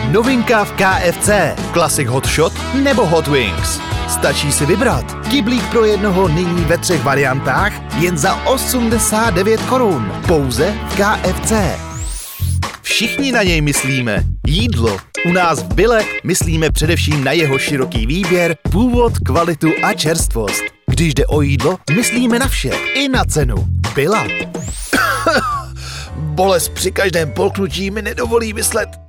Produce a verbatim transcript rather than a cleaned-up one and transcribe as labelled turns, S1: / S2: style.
S1: Novinka v K F C. Classic Hot Shot nebo Hot Wings. Stačí si vybrat. Kyblík pro jednoho nyní ve třech variantách jen za osmdesát devět korun. Pouze v K F C. Všichni na něj myslíme. Jídlo. U nás v Bille myslíme především na jeho široký výběr, původ, kvalitu a čerstvost. Když jde o jídlo, myslíme na vše, i na cenu. Billa. Bolest při každém polknutí mi nedovolí myslet.